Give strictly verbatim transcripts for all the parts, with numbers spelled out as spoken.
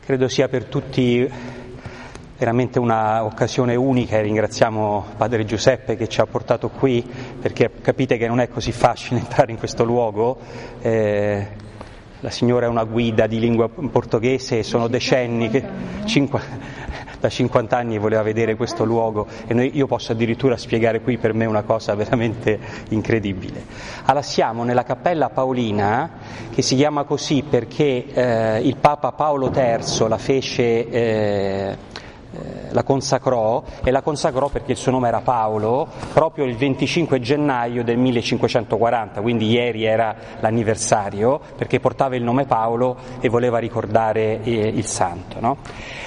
Credo sia per tutti veramente una occasione unica e ringraziamo Padre Giuseppe che ci ha portato qui, perché capite che non è così facile entrare in questo luogo. Eh, la signora è una guida di lingua portoghese e sono decenni che cinqu- da cinquanta anni voleva vedere questo luogo e noi, io posso addirittura spiegare qui, per me è una cosa veramente incredibile. Allora siamo nella Cappella Paolina, che si chiama così perché eh, il Papa Paolo terzo la fece eh, la consacrò, e la consacrò perché il suo nome era Paolo, proprio il venticinque gennaio del millecinquecentoquaranta, quindi ieri era l'anniversario, perché portava il nome Paolo e voleva ricordare eh, il santo, no?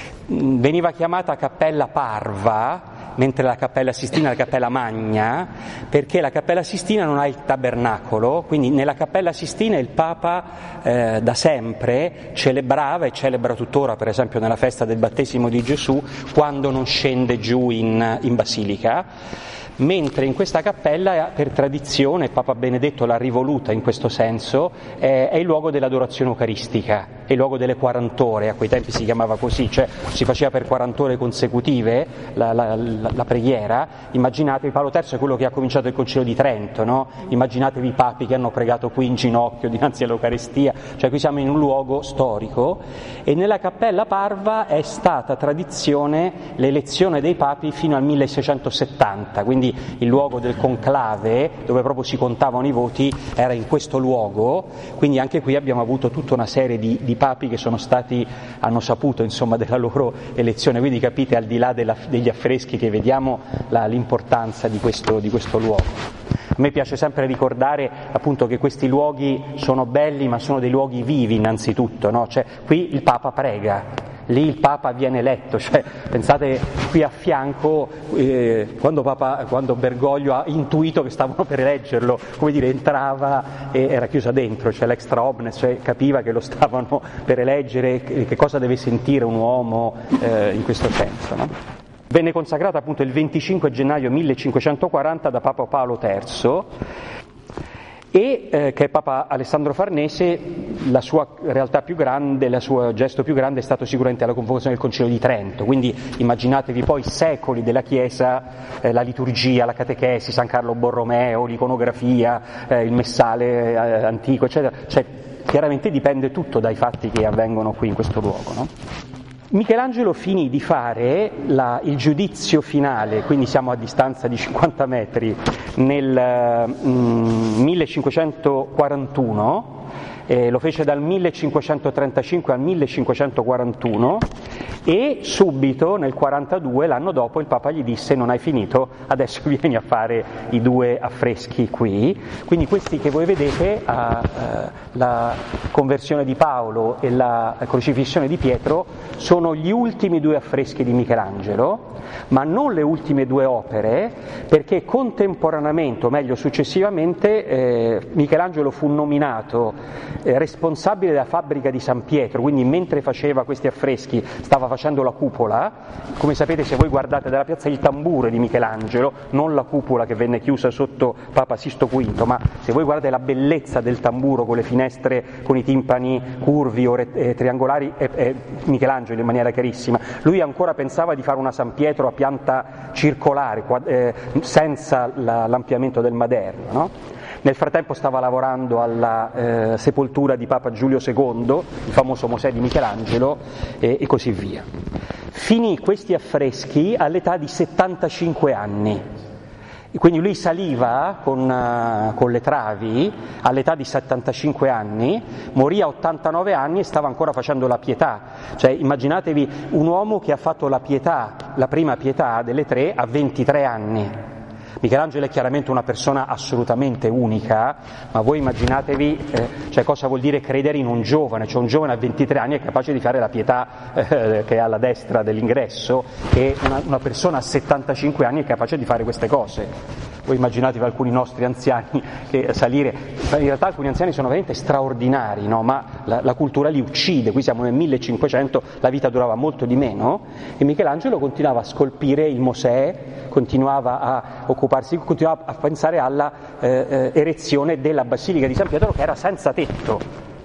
Veniva chiamata Cappella Parva, mentre la Cappella Sistina è la Cappella Magna, perché la Cappella Sistina non ha il tabernacolo, quindi nella Cappella Sistina il Papa eh, da sempre celebrava e celebra tuttora, per esempio nella festa del battesimo di Gesù, quando non scende giù in, in Basilica, mentre in questa cappella, per tradizione, Papa Benedetto l'ha rivoluta in questo senso, è, è il luogo dell'adorazione eucaristica, è il luogo delle quarant'ore, a quei tempi si chiamava così, cioè si faceva per quarant'ore consecutive la, la, la, la preghiera. Immaginatevi, Paolo terzo è quello che ha cominciato il Concilio di Trento, no? Immaginatevi i papi che hanno pregato qui in ginocchio dinanzi all'Eucaristia, cioè qui siamo in un luogo storico, e nella Cappella Parva è stata tradizione l'elezione dei papi fino al milleseicentosettanta, quindi il luogo del conclave, dove proprio si contavano i voti, era in questo luogo, quindi anche qui abbiamo avuto tutta una serie di, di papi che sono stati, hanno saputo insomma della loro elezione, quindi capite al di là della, degli affreschi che vediamo la, l'importanza di questo, di questo luogo. A me piace sempre ricordare appunto che questi luoghi sono belli, ma sono dei luoghi vivi innanzitutto, no? Cioè qui il Papa prega, lì il Papa viene eletto, cioè pensate qui a fianco eh, quando, Papa, quando Bergoglio ha intuito che stavano per eleggerlo, come dire, entrava e era chiusa dentro, cioè l'extra omnes, cioè capiva che lo stavano per eleggere, che cosa deve sentire un uomo eh, in questo senso, no? Venne consacrata appunto il venticinque gennaio millecinquecentoquaranta da Papa Paolo terzo e eh, che è Papa Alessandro Farnese. La sua realtà più grande, il suo gesto più grande è stato sicuramente la convocazione del Concilio di Trento, quindi immaginatevi poi secoli della Chiesa, eh, la liturgia, la catechesi, San Carlo Borromeo, l'iconografia, eh, il messale eh, antico, eccetera, cioè chiaramente dipende tutto dai fatti che avvengono qui in questo luogo, no? Michelangelo finì di fare la, il giudizio finale, quindi siamo a distanza di cinquanta metri, nel mm, millecinquecentoquarantuno, eh, lo fece dal millecinquecentotrentacinque al millecinquecentoquarantuno e subito nel quarantadue, l'anno dopo, il Papa gli disse: non hai finito, adesso vieni a fare i due affreschi qui. Quindi questi che voi vedete, uh, uh, la conversione di Paolo e la crocifissione di Pietro, sono gli ultimi due affreschi di Michelangelo, ma non le ultime due opere, perché contemporaneamente, o meglio successivamente, eh, Michelangelo fu nominato eh, responsabile della fabbrica di San Pietro, quindi mentre faceva questi affreschi stava facendo la cupola. Come sapete, se voi guardate dalla piazza, il tamburo di Michelangelo, non la cupola che venne chiusa sotto Papa Sisto quinto, ma se voi guardate la bellezza del tamburo con le finestre, con i timpani curvi o re- eh, triangolari, è, è Michelangelo in maniera chiarissima. Lui ancora pensava di fare una San Pietro a pianta circolare, eh, senza la, l'ampliamento del Maderno, no? Nel frattempo stava lavorando alla eh, sepoltura di Papa Giulio secondo, il famoso Mosè di Michelangelo, eh, e così via. Finì questi affreschi all'età di settantacinque anni. E quindi lui saliva con, uh, con le travi all'età di settantacinque anni, morì a ottantanove anni e stava ancora facendo la pietà. Cioè immaginatevi un uomo che ha fatto la pietà, la prima pietà delle tre, a ventitré anni. Michelangelo è chiaramente una persona assolutamente unica, ma voi immaginatevi eh, cioè cosa vuol dire credere in un giovane, cioè un giovane a ventitré anni è capace di fare la pietà eh, che è alla destra dell'ingresso, e una, una persona a settantacinque anni è capace di fare queste cose. Voi immaginatevi alcuni nostri anziani che salire, in realtà alcuni anziani sono veramente straordinari, no? Ma la, la cultura li uccide. Qui siamo nel millecinquecento, la vita durava molto di meno, e Michelangelo continuava a scolpire il Mosè, continuava a occuparsi, continuava a pensare alla eh, erezione della Basilica di San Pietro, che era senza tetto,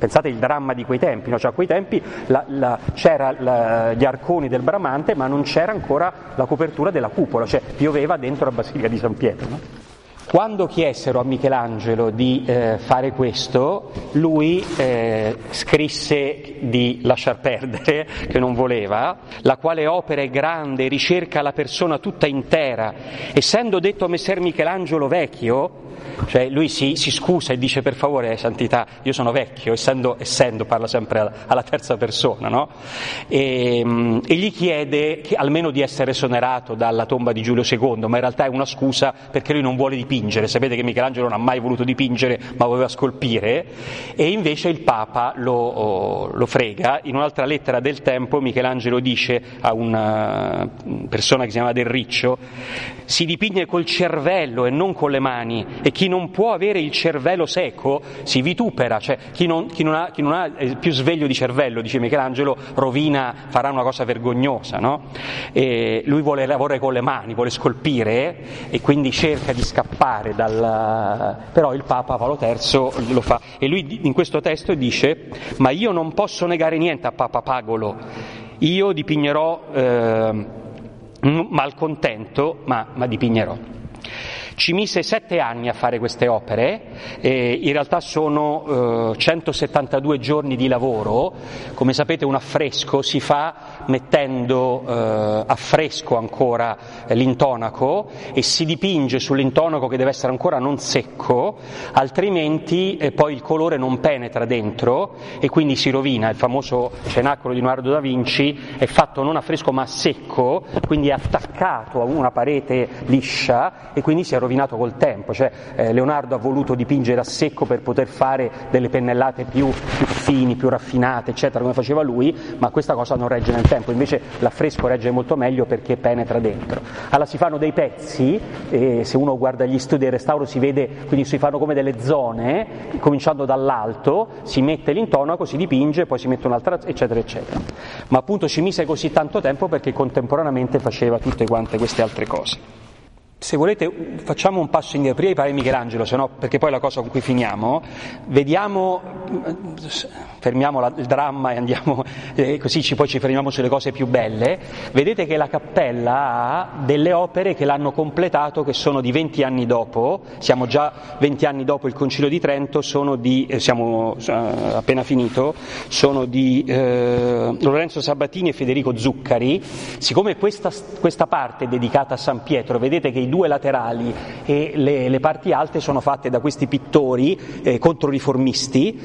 Pensate il dramma di quei tempi, no? Cioè a quei tempi la, la, c'era la, gli arconi del Bramante, ma non c'era ancora la copertura della cupola, cioè pioveva dentro la Basilica di San Pietro, no? Quando chiesero a Michelangelo di eh, fare questo, lui eh, scrisse di lasciar perdere, che non voleva, la quale opera è grande, ricerca la persona tutta intera, essendo detto a messer Michelangelo vecchio, cioè lui si, si scusa e dice per favore santità, io sono vecchio, essendo, essendo parla sempre alla, alla terza persona, no? E, e gli chiede che, almeno di essere esonerato dalla tomba di Giulio secondo, ma in realtà è una scusa perché lui non vuole dipingere. Sapete che Michelangelo non ha mai voluto dipingere ma voleva scolpire, e invece il Papa lo, lo frega. In un'altra lettera del tempo Michelangelo dice a una persona che si chiama Del Riccio: si dipinge col cervello e non con le mani, e chi non può avere il cervello secco si vitupera, cioè chi non, chi non ha, chi non ha è più sveglio di cervello, dice Michelangelo, rovina, farà una cosa vergognosa, no? E lui vuole lavorare con le mani, vuole scolpire, e quindi cerca di scappare dal... però il Papa Paolo terzo lo fa, e lui in questo testo dice: ma io non posso negare niente a Papa Pagolo, io dipignerò eh, malcontento, ma, ma dipignerò. Ci mise sette anni a fare queste opere, e in realtà sono eh, centosettantadue giorni di lavoro. Come sapete un affresco si fa mettendo eh, a fresco ancora eh, l'intonaco, e si dipinge sull'intonaco che deve essere ancora non secco, altrimenti eh, poi il colore non penetra dentro e quindi si rovina. Il famoso Cenacolo di Leonardo da Vinci è fatto non a fresco ma a secco, quindi è attaccato a una parete liscia e quindi si è rovinato col tempo. Cioè eh, Leonardo ha voluto dipingere a secco per poter fare delle pennellate più, più fini, più raffinate, eccetera, come faceva lui, ma questa cosa non regge nel tempo. Invece l'affresco regge molto meglio perché penetra dentro. Allora si fanno dei pezzi, e se uno guarda gli studi del restauro si vede, quindi si fanno come delle zone, cominciando dall'alto, si mette l'intonaco, si dipinge, poi si mette un'altra, eccetera, eccetera. Ma appunto ci mise così tanto tempo perché contemporaneamente faceva tutte quante queste altre cose. Se volete facciamo un passo indietro, prima di parlare di Michelangelo, se no, perché poi è la cosa con cui finiamo, vediamo, fermiamo la, il dramma e andiamo, eh, così ci, poi ci fermiamo sulle cose più belle. Vedete che la cappella ha delle opere che l'hanno completato, che sono di venti anni dopo, siamo già venti anni dopo il Concilio di Trento, sono di, eh, siamo eh, appena finito, sono di eh, Lorenzo Sabatini e Federico Zuccari. Siccome questa, questa parte è dedicata a San Pietro, vedete che i due laterali e le, le parti alte sono fatte da questi pittori eh, controriformisti,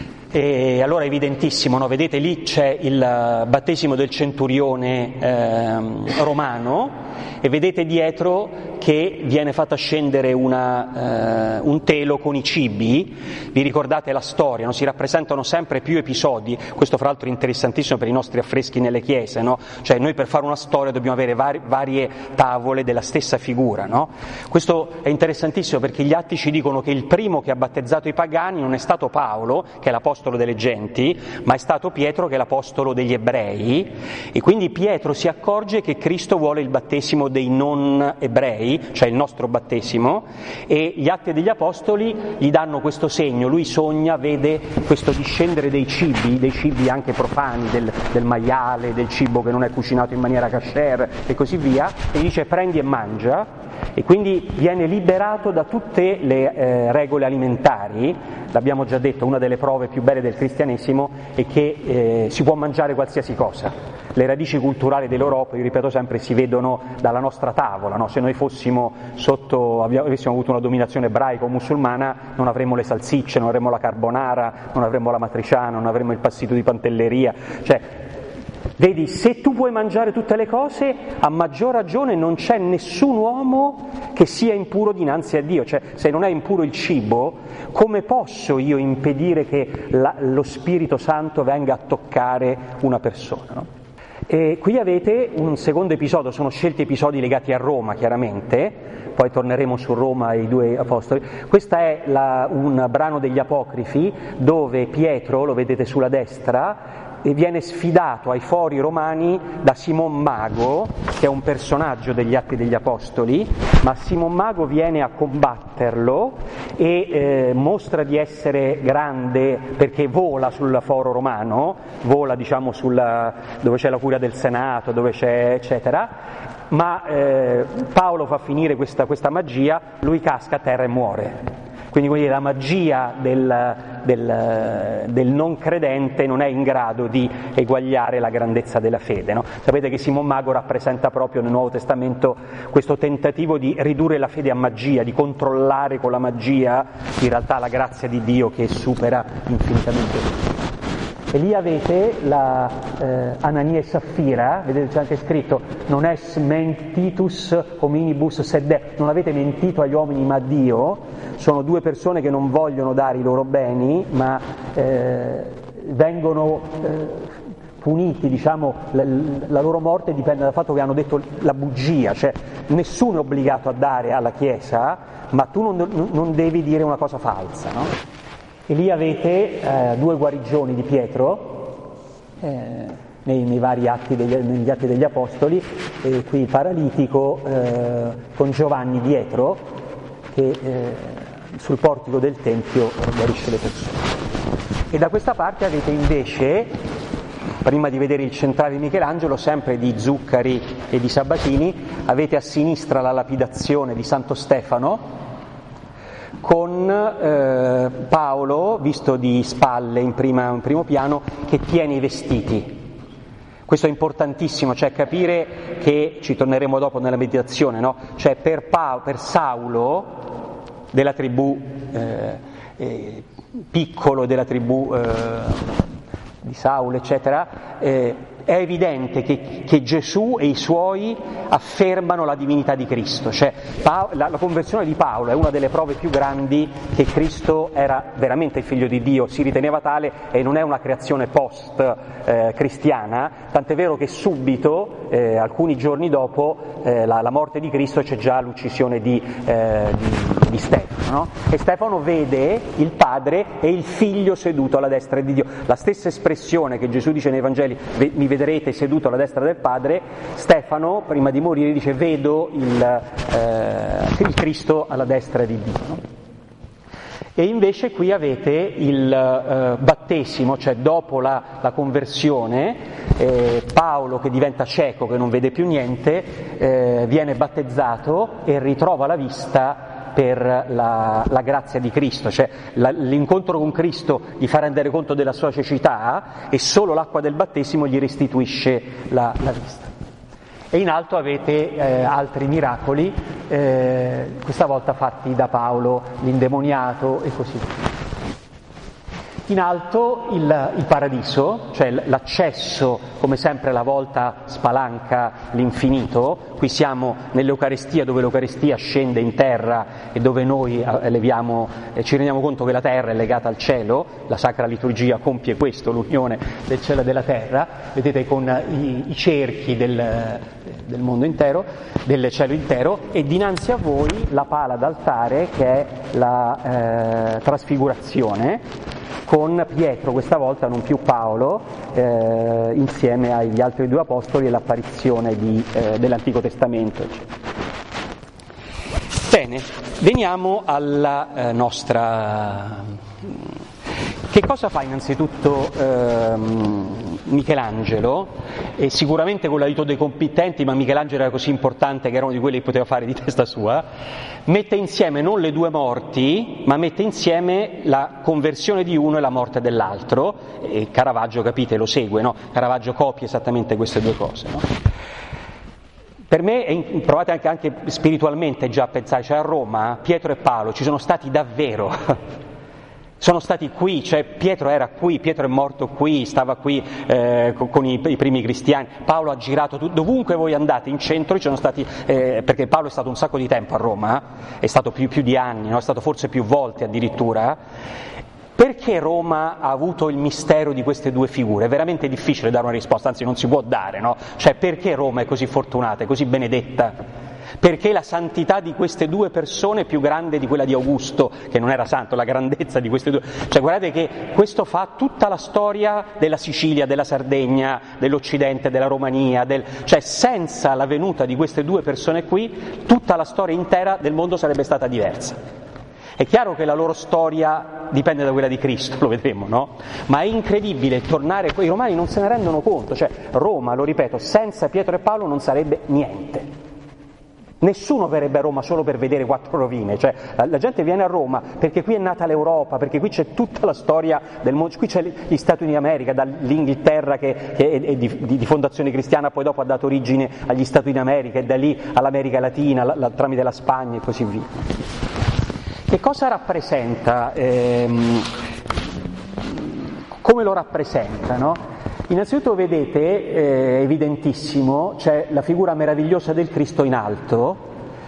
e allora è evidentissimo, no? Vedete lì c'è il battesimo del centurione eh, romano, e vedete dietro che viene fatta scendere una, eh, un telo con i cibi. Vi ricordate la storia, no? Si rappresentano sempre più episodi. Questo fra l'altro è interessantissimo per i nostri affreschi nelle chiese, no? Cioè noi per fare una storia dobbiamo avere vari, varie tavole della stessa figura, no? Questo è interessantissimo perché gli atti ci dicono che il primo che ha battezzato i pagani non è stato Paolo, che è l'apostolo delle genti, ma è stato Pietro, che è l'apostolo degli ebrei, e quindi Pietro si accorge che Cristo vuole il battesimo dei non ebrei, cioè il nostro battesimo, e gli Atti degli Apostoli gli danno questo segno. Lui sogna, vede questo discendere dei cibi, dei cibi anche profani, del, del maiale, del cibo che non è cucinato in maniera kasher e così via, e dice prendi e mangia, e quindi viene liberato da tutte le eh, regole alimentari. L'abbiamo già detto, una delle prove più belle del cristianesimo è che eh, si può mangiare qualsiasi cosa. Le radici culturali dell'Europa, io ripeto sempre, si vedono dalla nostra tavola, no? Se noi fossimo sotto, avessimo avuto una dominazione ebraica o musulmana, non avremmo le salsicce, non avremmo la carbonara, non avremmo la matriciana, non avremmo il passito di pantelleria, cioè vedi, se tu puoi mangiare tutte le cose, a maggior ragione non c'è nessun uomo che sia impuro dinanzi a Dio. Cioè, se non è impuro il cibo, come posso io impedire che la, lo Spirito Santo venga a toccare una persona, no? E qui avete un secondo episodio, sono scelti episodi legati a Roma chiaramente, poi torneremo su Roma e i due apostoli. Questo è la, un brano degli Apocrifi dove Pietro, lo vedete sulla destra, viene sfidato ai fori romani da Simon Mago, che è un personaggio degli Atti degli Apostoli, ma Simon Mago viene a combatterlo e eh, mostra di essere grande perché vola sul foro romano, vola diciamo sulla, dove c'è la curia del Senato, dove c'è eccetera, ma eh, Paolo fa finire questa, questa magia, lui casca a terra e muore. Quindi, quindi la magia del, del, del non credente non è in grado di eguagliare la grandezza della fede. No? Sapete che Simon Mago rappresenta proprio nel Nuovo Testamento questo tentativo di ridurre la fede a magia, di controllare con la magia in realtà la grazia di Dio che supera infinitamente tutto. E lì avete la eh, Anania e Saffira, vedete c'è anche scritto non es mentitus hominibus sed Deo, non avete mentito agli uomini ma a Dio, sono due persone che non vogliono dare i loro beni ma eh, vengono eh, puniti, diciamo, la, la loro morte dipende dal fatto che hanno detto la bugia, cioè nessuno è obbligato a dare alla Chiesa, ma tu non, non devi dire una cosa falsa, no? E lì avete eh, due guarigioni di Pietro eh, nei, nei vari atti degli, negli atti degli Apostoli, e qui il paralitico eh, con Giovanni dietro che eh, sul portico del Tempio guarisce le persone. E da questa parte avete invece, prima di vedere il centrale di Michelangelo, sempre di Zuccari e di Sabatini, avete a sinistra la lapidazione di Santo Stefano, con eh, Paolo, visto di spalle in, prima, in primo piano, che tiene i vestiti. Questo è importantissimo, cioè capire che, ci torneremo dopo nella meditazione, no? Cioè per, pa- per Saulo, della tribù eh, eh, piccolo, della tribù eh, di Saulo, eccetera, eh, è evidente che, che Gesù e i suoi affermano la divinità di Cristo, cioè pa- la, la conversione di Paolo è una delle prove più grandi che Cristo era veramente il figlio di Dio, si riteneva tale e non è una creazione post eh, cristiana, tant'è vero che subito, eh, alcuni giorni dopo eh, la, la morte di Cristo, c'è già l'uccisione di, eh, di, di Stefano, no? E Stefano vede il Padre e il Figlio seduto alla destra di Dio, la stessa espressione che Gesù dice nei Vangeli, mi vedrete seduto alla destra del Padre, Stefano prima di morire dice vedo il, eh, il Cristo alla destra di Dio, no? E invece qui avete il eh, battesimo, cioè dopo la, la conversione, eh, Paolo che diventa cieco, che non vede più niente, eh, viene battezzato e ritrova la vista per la, la grazia di Cristo, cioè la, l'incontro con Cristo gli fa rendere conto della sua cecità e solo l'acqua del battesimo gli restituisce la, la vista. E in alto avete eh, altri miracoli, eh, questa volta fatti da Paolo, l'indemoniato e così via. In alto il, il paradiso, cioè l'accesso, come sempre la volta spalanca l'infinito. Qui siamo nell'Eucaristia, dove l'Eucaristia scende in terra e dove noi eleviamo, eh, ci rendiamo conto che la terra è legata al cielo. La Sacra Liturgia compie questo, l'unione del cielo e della terra, vedete, con i, i cerchi del, del mondo intero, del cielo intero, e dinanzi a voi la pala d'altare che è la eh, trasfigurazione, con Pietro questa volta, non più Paolo, eh, insieme agli altri due apostoli e l'apparizione di, eh, dell'Antico Testamento, eccetera. Bene, veniamo alla eh, nostra... Che cosa fa innanzitutto ehm, Michelangelo? E sicuramente con l'aiuto dei competenti, ma Michelangelo era così importante che era uno di quelli che poteva fare di testa sua, mette insieme non le due morti, ma mette insieme la conversione di uno e la morte dell'altro, e Caravaggio, capite, lo segue, no? Caravaggio copia esattamente queste due cose, no? Per me, e provate anche, anche spiritualmente già a pensare, cioè a Roma Pietro e Paolo ci sono stati davvero. Sono stati qui, cioè Pietro era qui, Pietro è morto qui, stava qui eh, con, con i, i primi cristiani. Paolo ha girato tu, dovunque voi andate in centro, ci sono stati, eh, perché Paolo è stato un sacco di tempo a Roma, è stato più, più di anni, no? È stato forse più volte addirittura, Perché Roma ha avuto il mistero di queste due figure? È veramente difficile dare una risposta, anzi non si può dare, no? Cioè, perché Roma è così fortunata, è così benedetta? Perché la santità di queste due persone è più grande di quella di Augusto, che non era santo, la grandezza di queste due. Cioè, guardate che questo fa tutta la storia della Sicilia, della Sardegna, dell'Occidente, della Romania, del... cioè senza la venuta di queste due persone qui, tutta la storia intera del mondo sarebbe stata diversa. È chiaro che la loro storia dipende da quella di Cristo, lo vedremo, no? Ma è incredibile tornare, i romani non se ne rendono conto, cioè Roma, lo ripeto, senza Pietro e Paolo non sarebbe niente. Nessuno verrebbe a Roma solo per vedere quattro rovine, cioè la, la gente viene a Roma perché qui è nata l'Europa, perché qui c'è tutta la storia del mondo, qui c'è gli Stati Uniti d'America, dall'Inghilterra che, che è, è di, di, di fondazione cristiana, poi dopo ha dato origine agli Stati Uniti d'America e da lì all'America Latina, la, la, tramite la Spagna e così via. Che cosa rappresenta? Ehm, come lo rappresenta, no? Innanzitutto vedete, è evidentissimo, c'è la figura meravigliosa del Cristo in alto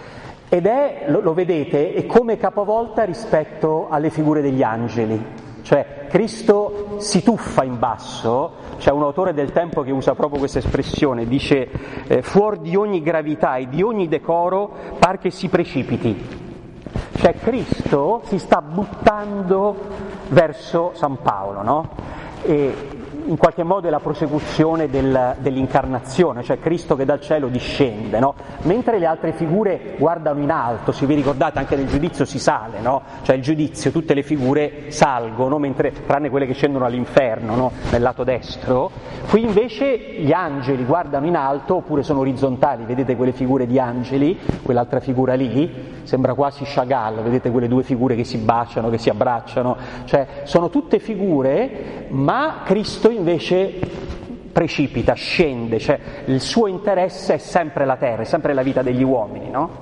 ed è, lo, lo vedete, è come capovolta rispetto alle figure degli angeli, cioè Cristo si tuffa in basso, c'è un autore del tempo che usa proprio questa espressione, dice eh, fuori di ogni gravità e di ogni decoro par che si precipiti. Cioè Cristo si sta buttando verso San Paolo, no? E in qualche modo è la prosecuzione del, dell'incarnazione, cioè Cristo che dal cielo discende, no? Mentre le altre figure guardano in alto, se vi ricordate anche nel giudizio si sale, no? Cioè il giudizio, tutte le figure salgono, mentre tranne quelle che scendono all'inferno, no? Nel lato destro. Qui invece gli angeli guardano in alto, oppure sono orizzontali, vedete quelle figure di angeli, quell'altra figura lì, sembra quasi Chagall, vedete quelle due figure che si baciano, che si abbracciano, cioè sono tutte figure, ma Cristo invece precipita, scende, cioè il suo interesse è sempre la terra, è sempre la vita degli uomini, no?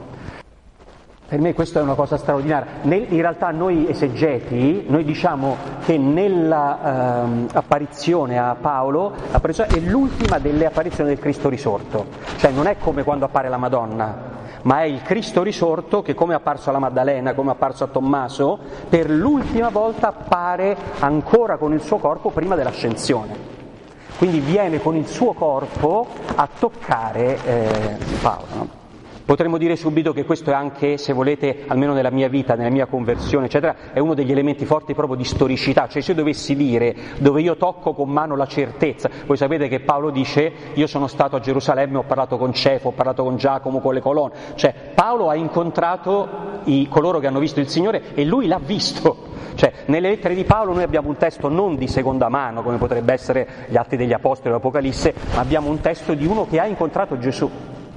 Per me questa è una cosa straordinaria. Nel, in realtà noi esegeti, noi diciamo che nella ehm, apparizione a Paolo, l'apparizione è l'ultima delle apparizioni del Cristo risorto, cioè non è come quando appare la Madonna, ma è il Cristo risorto che, come è apparso alla Maddalena, come è apparso a Tommaso, per l'ultima volta appare ancora con il suo corpo prima dell'ascensione. Quindi viene con il suo corpo a toccare eh, Paolo, no? Potremmo dire subito che questo è anche, se volete, almeno nella mia vita, nella mia conversione, eccetera, è uno degli elementi forti proprio di storicità. Cioè se io dovessi dire, dove io tocco con mano la certezza, voi sapete che Paolo dice, io sono stato a Gerusalemme, ho parlato con Cefo, ho parlato con Giacomo, con le colonne. Cioè Paolo ha incontrato i, coloro che hanno visto il Signore e lui l'ha visto. Cioè nelle lettere di Paolo noi abbiamo un testo non di seconda mano, come potrebbe essere gli Atti degli Apostoli o l'Apocalisse, ma abbiamo un testo di uno che ha incontrato Gesù.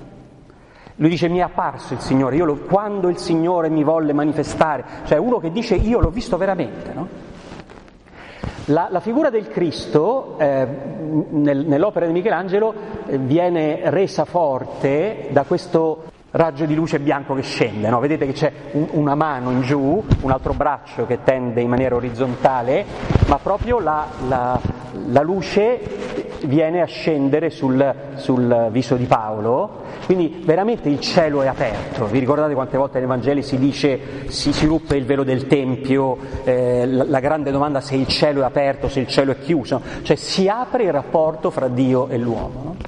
Lui dice mi è apparso il Signore, io lo, quando il Signore mi volle manifestare, cioè uno che dice io l'ho visto veramente, no? La, la figura del Cristo eh, nel, nell'opera di Michelangelo eh, viene resa forte da questo raggio di luce bianco che scende, no? Vedete che c'è un, una mano in giù, un altro braccio che tende in maniera orizzontale, ma proprio la, la, la luce viene a scendere sul, sul viso di Paolo, quindi veramente il cielo è aperto. Vi ricordate quante volte nei Vangeli si dice si, si ruppe il velo del Tempio, eh, la, la grande domanda se il cielo è aperto, se il cielo è chiuso, cioè si apre il rapporto fra Dio e l'uomo, no?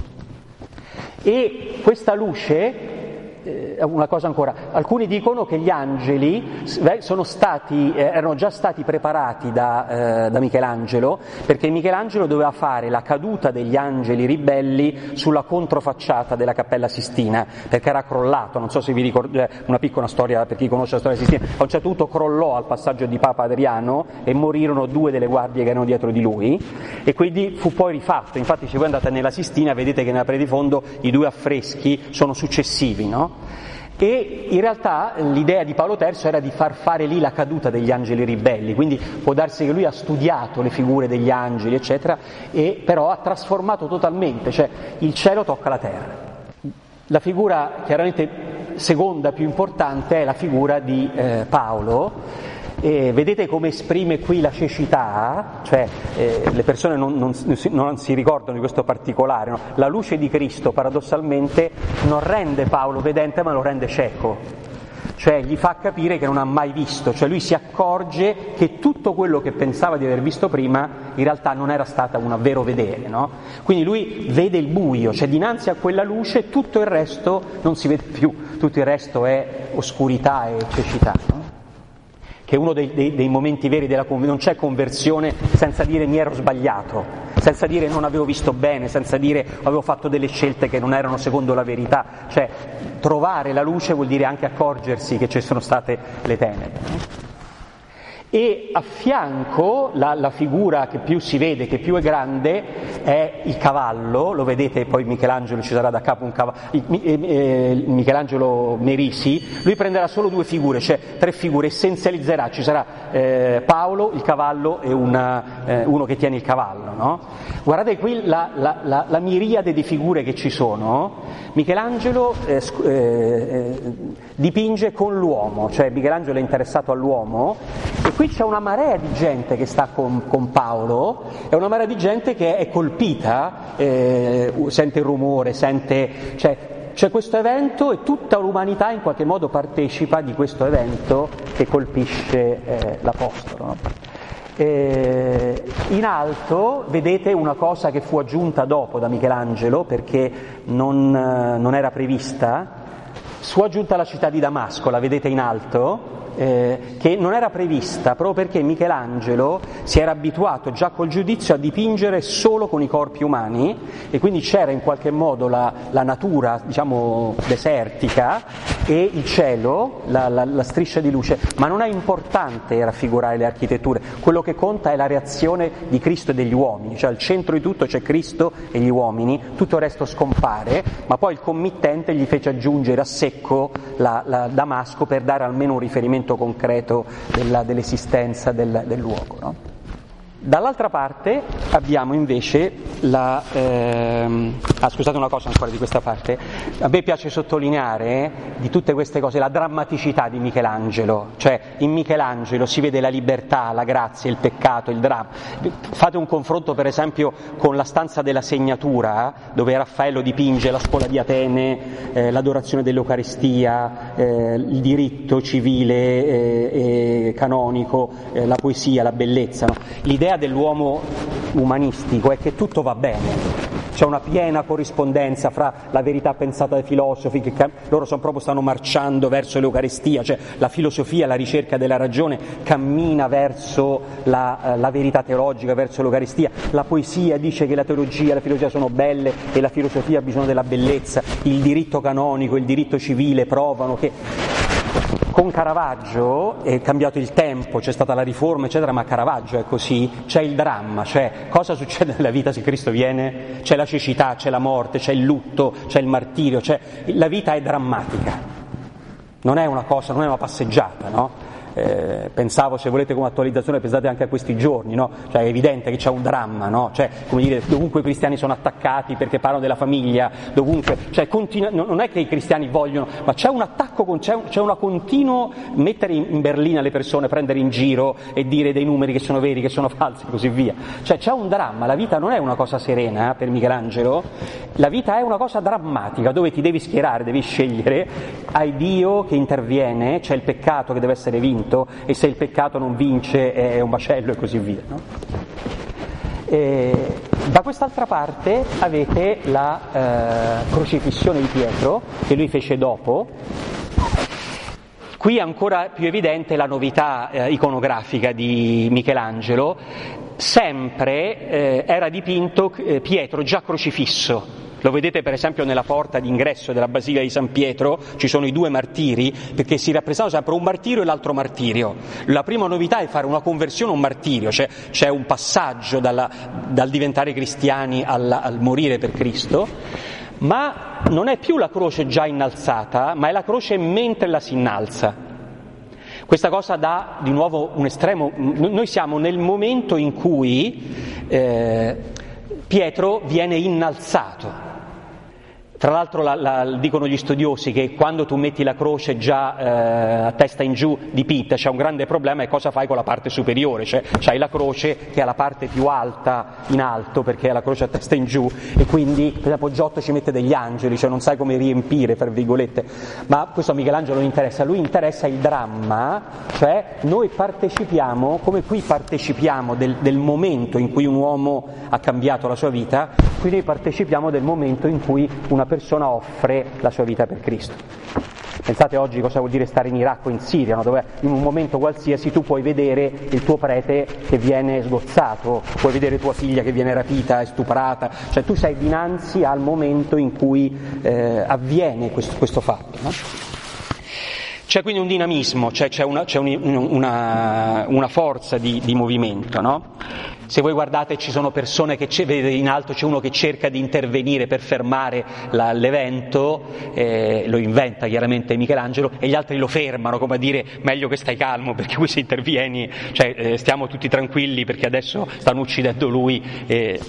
E questa luce, una cosa ancora, alcuni dicono che gli angeli sono stati, erano già stati preparati da, eh, da Michelangelo, perché Michelangelo doveva fare la caduta degli angeli ribelli sulla controfacciata della Cappella Sistina, perché era crollato, non so se vi ricordate, una piccola storia per chi conosce la storia di Sistina, a un certo punto crollò al passaggio di Papa Adriano e morirono due delle guardie che erano dietro di lui, e quindi fu poi rifatto. Infatti se voi andate nella Sistina vedete che nella parete di fondo i due affreschi sono successivi, no? E in realtà l'idea di Paolo terzo era di far fare lì la caduta degli angeli ribelli, quindi può darsi che lui ha studiato le figure degli angeli, eccetera, e però ha trasformato totalmente, cioè il cielo tocca la terra. La figura chiaramente seconda più importante è la figura di eh, Paolo. E vedete come esprime qui la cecità, cioè eh, le persone non, non, non si ricordano di questo particolare, no? La luce di Cristo paradossalmente non rende Paolo vedente ma lo rende cieco, cioè gli fa capire che non ha mai visto, cioè lui si accorge che tutto quello che pensava di aver visto prima in realtà non era stato un vero vedere, no? Quindi lui vede il buio, cioè dinanzi a quella luce tutto il resto non si vede più, tutto il resto è oscurità e cecità, no? Che è uno dei, dei, dei momenti veri della conversione. Non c'è conversione senza dire mi ero sbagliato, senza dire non avevo visto bene, senza dire avevo fatto delle scelte che non erano secondo la verità, cioè trovare la luce vuol dire anche accorgersi che ci sono state le tenebre. E a fianco la, la figura che più si vede, che più è grande, è il cavallo, lo vedete poi Michelangelo, ci sarà da capo un cavallo, eh, Michelangelo Merisi, lui prenderà solo due figure, cioè tre figure, essenzializzerà, ci sarà eh, Paolo, il cavallo e una, eh, uno che tiene il cavallo, no? Guardate qui la, la, la, la miriade di figure che ci sono. Michelangelo eh, eh, dipinge con l'uomo, cioè Michelangelo è interessato all'uomo, e qui c'è una marea di gente che sta con, con Paolo, è una marea di gente che è colpita, eh, sente il rumore, sente, cioè c'è questo evento e tutta l'umanità in qualche modo partecipa di questo evento che colpisce eh, l'Apostolo, no? Eh, in alto vedete una cosa che fu aggiunta dopo da Michelangelo perché non, non era prevista, fu aggiunta la città di Damasco, la vedete in alto, eh, che non era prevista proprio perché Michelangelo si era abituato già col giudizio a dipingere solo con i corpi umani e quindi c'era in qualche modo la, la natura, diciamo, desertica e il cielo, la, la, la striscia di luce, ma non è importante raffigurare le architetture, quello che conta è la reazione di Cristo e degli uomini, cioè al centro di tutto c'è Cristo e gli uomini, tutto il resto scompare, ma poi il committente gli fece aggiungere a secco la, la Damasco per dare almeno un riferimento concreto della, dell'esistenza del, del luogo, no? Dall'altra parte abbiamo invece la... Ehm, ah, scusate una cosa ancora di questa parte. A me piace sottolineare di tutte queste cose la drammaticità di Michelangelo, cioè in Michelangelo si vede la libertà, la grazia, il peccato, il dramma. Fate un confronto per esempio con la stanza della segnatura, dove Raffaello dipinge la scuola di Atene, eh, l'adorazione dell'Eucaristia, eh, il diritto civile e eh, canonico, eh, la poesia, la bellezza, no? L'idea dell'uomo umanistico è che tutto va bene, c'è una piena corrispondenza fra la verità pensata dai filosofi, che cam- loro sono proprio stanno marciando verso l'Eucaristia, cioè la filosofia, la ricerca della ragione cammina verso la, la verità teologica, verso l'Eucaristia, la poesia dice che la teologia e la filosofia sono belle e la filosofia ha bisogno della bellezza, il diritto canonico, il diritto civile provano che... Con Caravaggio è cambiato il tempo, c'è stata la riforma eccetera, ma Caravaggio è così, c'è il dramma, cioè cosa succede nella vita se Cristo viene? C'è la cecità, c'è la morte, c'è il lutto, c'è il martirio, cioè la vita è drammatica, non è una cosa, non è una passeggiata, no? Eh, pensavo, se volete come attualizzazione, pensate anche a questi giorni, no? Cioè è evidente che c'è un dramma, no? Cioè, come dire, dovunque i cristiani sono attaccati perché parlano della famiglia, dovunque, cioè continua, non è che i cristiani vogliono, ma c'è un attacco, c'è, un, c'è una continuo mettere in, in berlina le persone, prendere in giro e dire dei numeri che sono veri, che sono falsi e così via. Cioè c'è un dramma, la vita non è una cosa serena, eh, per Michelangelo, la vita è una cosa drammatica dove ti devi schierare, devi scegliere, hai Dio che interviene, c'è il peccato che deve essere vinto, e se il peccato non vince è un macello e così via, no? E da quest'altra parte avete la eh, crocifissione di Pietro che lui fece dopo. Qui è ancora più evidente la novità eh, iconografica di Michelangelo, sempre eh, era dipinto eh, Pietro già crocifisso. Lo vedete per esempio nella porta d'ingresso della Basilica di San Pietro, ci sono i due martiri, perché si rappresentano sempre un martirio e l'altro martirio. La prima novità è fare una conversione a un martirio, cioè c'è un passaggio dalla, dal diventare cristiani al, al morire per Cristo, ma non è più la croce già innalzata, ma è la croce mentre la si innalza. Questa cosa dà di nuovo un estremo... Noi siamo nel momento in cui eh, Pietro viene innalzato. Tra l'altro la, la, dicono gli studiosi che quando tu metti la croce già eh, a testa in giù dipinta c'è un grande problema, e cosa fai con la parte superiore? Cioè c'hai la croce che ha la parte più alta in alto perché è la croce a testa in giù, e quindi per esempio Giotto ci mette degli angeli, cioè non sai come riempire, fra virgolette, ma questo a Michelangelo non interessa, a lui interessa il dramma, cioè noi partecipiamo, come qui partecipiamo del, del momento in cui un uomo ha cambiato la sua vita, qui noi partecipiamo del momento in cui una persona offre la sua vita per Cristo. Pensate oggi cosa vuol dire stare in Iraq o in Siria, no? Dove in un momento qualsiasi tu puoi vedere il tuo prete che viene sgozzato, puoi vedere tua figlia che viene rapita e stuprata, cioè tu sei dinanzi al momento in cui eh, avviene questo, questo fatto, no? C'è quindi un dinamismo, cioè c'è una, c'è un, una, una forza di, di movimento, no? Se voi guardate ci sono persone che c'è, vedete in alto c'è uno che cerca di intervenire per fermare la, l'evento, eh, lo inventa chiaramente Michelangelo, e gli altri lo fermano, come a dire meglio che stai calmo perché qui se intervieni, cioè eh, stiamo tutti tranquilli perché adesso stanno uccidendo lui. Eh.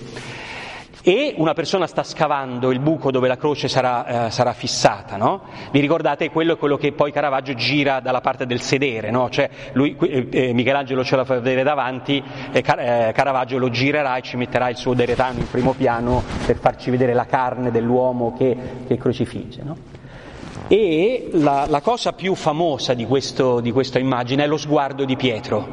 E una persona sta scavando il buco dove la croce sarà, eh, sarà fissata, no? Vi ricordate, quello è quello che poi Caravaggio gira dalla parte del sedere, no? Cioè lui, eh, Michelangelo ce la fa vedere davanti, e Car- eh, Caravaggio lo girerà e ci metterà il suo deretano in primo piano per farci vedere la carne dell'uomo che, che crocifigge, no? E la, la cosa più famosa di, questo, di questa immagine è lo sguardo di Pietro.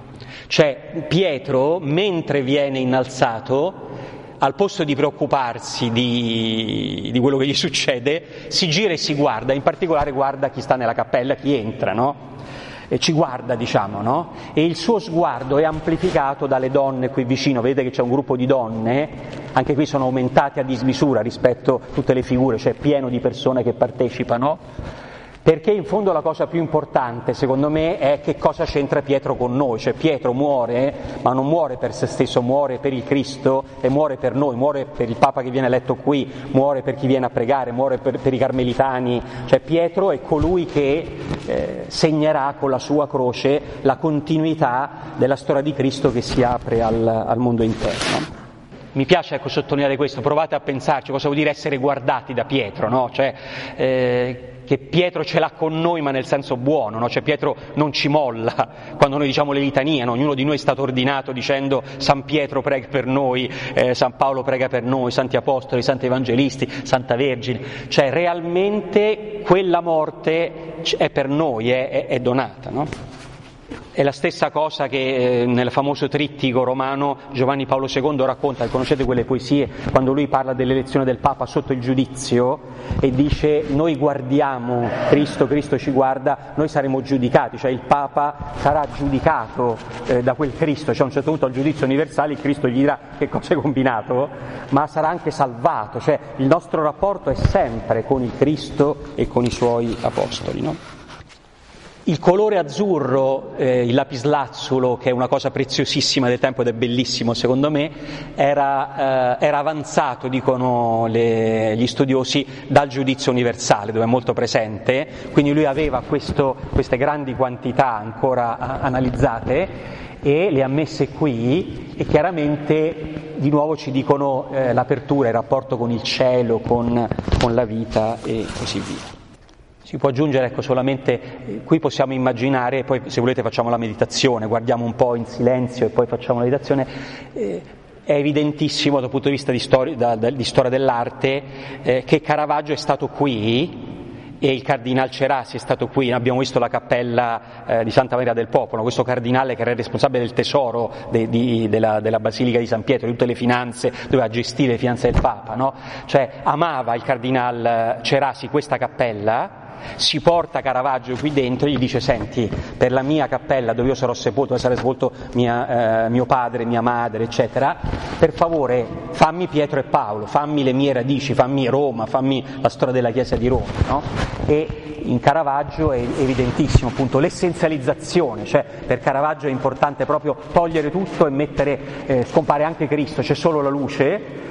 Cioè Pietro, mentre viene innalzato, al posto di preoccuparsi di, di quello che gli succede, si gira e si guarda, in particolare guarda chi sta nella cappella, chi entra, no? E ci guarda, diciamo, no? E il suo sguardo è amplificato dalle donne qui vicino, vedete che c'è un gruppo di donne, anche qui sono aumentate a dismisura rispetto a tutte le figure, cioè pieno di persone che partecipano. Perché in fondo la cosa più importante, secondo me, è che cosa c'entra Pietro con noi. Cioè Pietro muore, ma non muore per se stesso, muore per il Cristo e muore per noi, muore per il Papa che viene eletto qui, muore per chi viene a pregare, muore per, per i carmelitani. Cioè Pietro è colui che eh, segnerà con la sua croce la continuità della storia di Cristo che si apre al, al mondo interno. Mi piace ecco sottolineare questo, provate a pensarci cosa vuol dire essere guardati da Pietro, no? Cioè eh, che Pietro ce l'ha con noi ma nel senso buono, no? Cioè Pietro non ci molla quando noi diciamo le litanie, no? Ognuno di noi è stato ordinato dicendo San Pietro prega per noi, eh, San Paolo prega per noi, Santi Apostoli, Santi Evangelisti, Santa Vergine, cioè realmente quella morte è per noi, è, è, è donata, no? È la stessa cosa che eh, nel famoso trittico romano Giovanni Paolo secondo racconta, conoscete quelle poesie, quando lui parla dell'elezione del Papa sotto il giudizio e dice noi guardiamo Cristo, Cristo ci guarda, noi saremo giudicati, cioè il Papa sarà giudicato eh, da quel Cristo, cioè a un certo punto al giudizio universale il Cristo gli dirà che cosa hai combinato, ma sarà anche salvato, cioè il nostro rapporto è sempre con il Cristo e con i suoi apostoli, no? Il colore azzurro, eh, il lapislazzulo, che è una cosa preziosissima del tempo ed è bellissimo secondo me, era, eh, era avanzato, dicono le, gli studiosi, dal giudizio universale, dove è molto presente, quindi lui aveva questo, queste grandi quantità ancora a, analizzate e le ha messe qui, e chiaramente di nuovo ci dicono eh, l'apertura, il rapporto con il cielo, con, con la vita e così via. Si può aggiungere, ecco, solamente, eh, qui possiamo immaginare, poi se volete facciamo la meditazione, guardiamo un po' in silenzio e poi facciamo la meditazione, eh, è evidentissimo dal punto di vista di storia, da, da, di storia dell'arte eh, che Caravaggio è stato qui e il Cardinal Cerasi è stato qui, abbiamo visto la cappella eh, di Santa Maria del Popolo, questo cardinale che era il responsabile del tesoro de, di, della, della Basilica di San Pietro, di tutte le finanze, doveva gestire le finanze del Papa, no? Cioè amava il Cardinal Cerasi questa cappella, si porta Caravaggio qui dentro e gli dice senti, per la mia cappella dove io sarò sepolto, dove sarà sepolto mia, eh, mio padre, mia madre eccetera, per favore fammi Pietro e Paolo, fammi le mie radici, fammi Roma, fammi la storia della Chiesa di Roma, no? E in Caravaggio è evidentissimo appunto l'essenzializzazione, cioè per Caravaggio è importante proprio togliere tutto e mettere, eh, scompare anche Cristo, c'è solo la luce,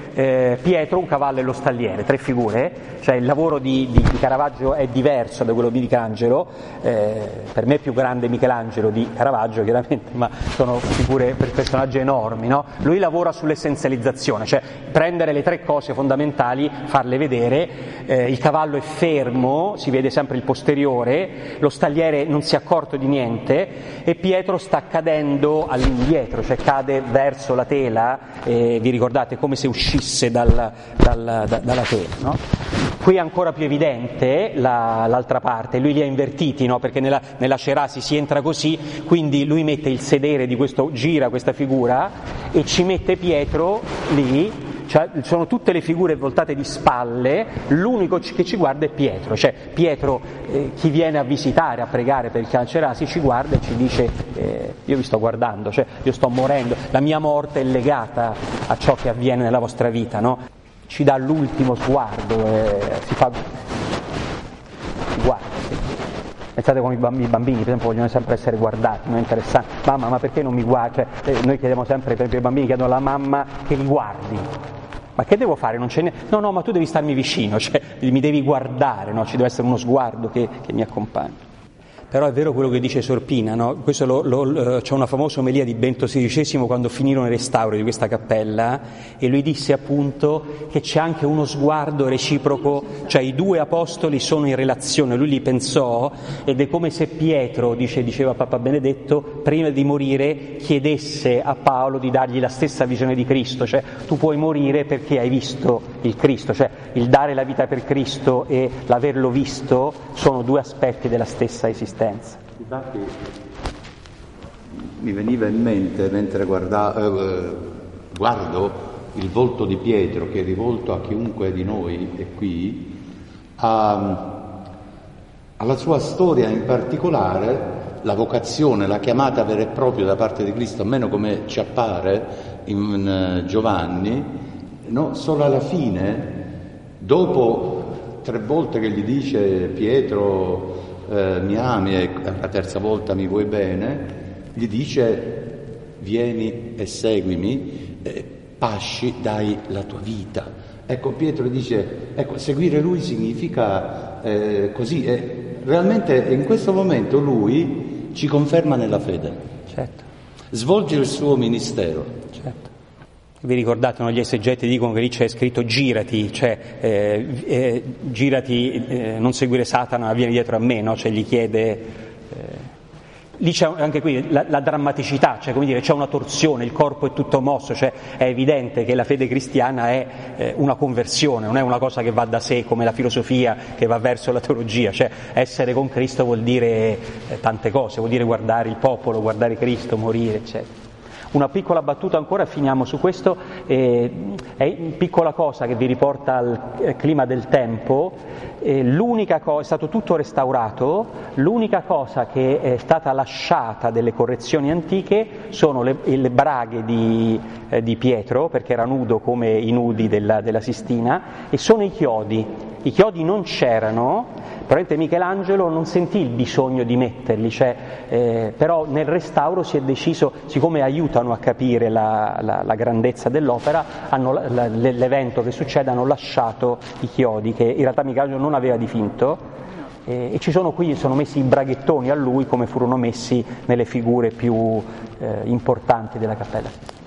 eh, Pietro, un cavallo e lo stalliere, tre figure, cioè il lavoro di, di, di Caravaggio è diverso da quello di Michelangelo, eh, per me è più grande Michelangelo di Caravaggio chiaramente, ma sono figure per personaggi enormi, no? Lui lavora sull'essenzializzazione, cioè prendere le tre cose fondamentali, farle vedere, eh, il cavallo è fermo, si vede sempre il posteriore, lo stalliere non si è accorto di niente e Pietro sta cadendo all'indietro, cioè cade verso la tela, eh, vi ricordate, come se uscisse dal, dal, da, dalla tela, no? Qui è ancora più evidente la, l'altra parte, lui li ha invertiti, no? Perché nella, nella Cerasi si entra così, quindi lui mette il sedere di questo, gira questa figura e ci mette Pietro lì, cioè sono tutte le figure voltate di spalle, l'unico che ci guarda è Pietro, cioè Pietro, eh, chi viene a visitare, a pregare per il Cerasi ci guarda e ci dice eh, io vi sto guardando, cioè io sto morendo, la mia morte è legata a ciò che avviene nella vostra vita, no? Ci dà l'ultimo sguardo, eh, si fa, si guarda, sì. Pensate come i bambini, per esempio, vogliono sempre essere guardati, non è interessante, mamma ma perché non mi guardi? Cioè, eh, noi chiediamo sempre, per esempio i bambini chiedono alla mamma che li guardi, ma che devo fare? Non c'è ne... No, no, ma tu devi starmi vicino, cioè mi devi guardare, no? Ci deve essere uno sguardo che, che mi accompagna. Però è vero quello che dice Sorpina, no? Questo lo, lo, c'è una famosa omelia di Benedetto sedicesimo quando finirono i restauri di questa cappella e lui disse appunto che c'è anche uno sguardo reciproco, cioè i due apostoli sono in relazione, lui li pensò ed è come se Pietro, dice, diceva Papa Benedetto, prima di morire chiedesse a Paolo di dargli la stessa visione di Cristo, cioè tu puoi morire perché hai visto il Cristo, cioè il dare la vita per Cristo e l'averlo visto sono due aspetti della stessa esistenza. Infatti, mi veniva in mente mentre guarda, eh, guardo il volto di Pietro che è rivolto a chiunque di noi è qui, a, alla sua storia in particolare, la vocazione, la chiamata vera e propria da parte di Cristo, almeno come ci appare in Giovanni, no? Solo alla fine, dopo tre volte che gli dice Pietro Eh, mi ami e la terza volta mi vuoi bene, gli dice vieni e seguimi, eh, pasci, dai la tua vita. Ecco, Pietro gli dice, ecco, seguire lui significa eh, così, e realmente in questo momento lui ci conferma nella fede, certo. Svolge il suo ministero. Certo. Vi ricordate, no? Gli esegeti dicono che lì c'è scritto girati, cioè eh, eh, girati, eh, non seguire Satana, vieni dietro a me, no? Cioè gli chiede, eh, lì c'è anche qui la, la drammaticità, cioè come dire, c'è una torsione, il corpo è tutto mosso, cioè è evidente che la fede cristiana è eh, una conversione, non è una cosa che va da sé come la filosofia che va verso la teologia, cioè essere con Cristo vuol dire eh, tante cose, vuol dire guardare il popolo, guardare Cristo, morire, eccetera. Una piccola battuta ancora, finiamo su questo, eh, è una piccola cosa che vi riporta al eh, clima del tempo, eh, l'unica cosa, è stato tutto restaurato, l'unica cosa che è stata lasciata delle correzioni antiche sono le, le braghe di, eh, di Pietro, perché era nudo come i nudi della, della Sistina, e sono i chiodi. I chiodi non c'erano, probabilmente Michelangelo non sentì il bisogno di metterli, cioè, eh, però nel restauro si è deciso, siccome aiutano a capire la, la, la grandezza dell'opera, hanno, la, l'evento che succede, hanno lasciato i chiodi, che in realtà Michelangelo non aveva dipinto, eh, e ci sono qui, sono messi i braghettoni a lui come furono messi nelle figure più eh, importanti della cappella.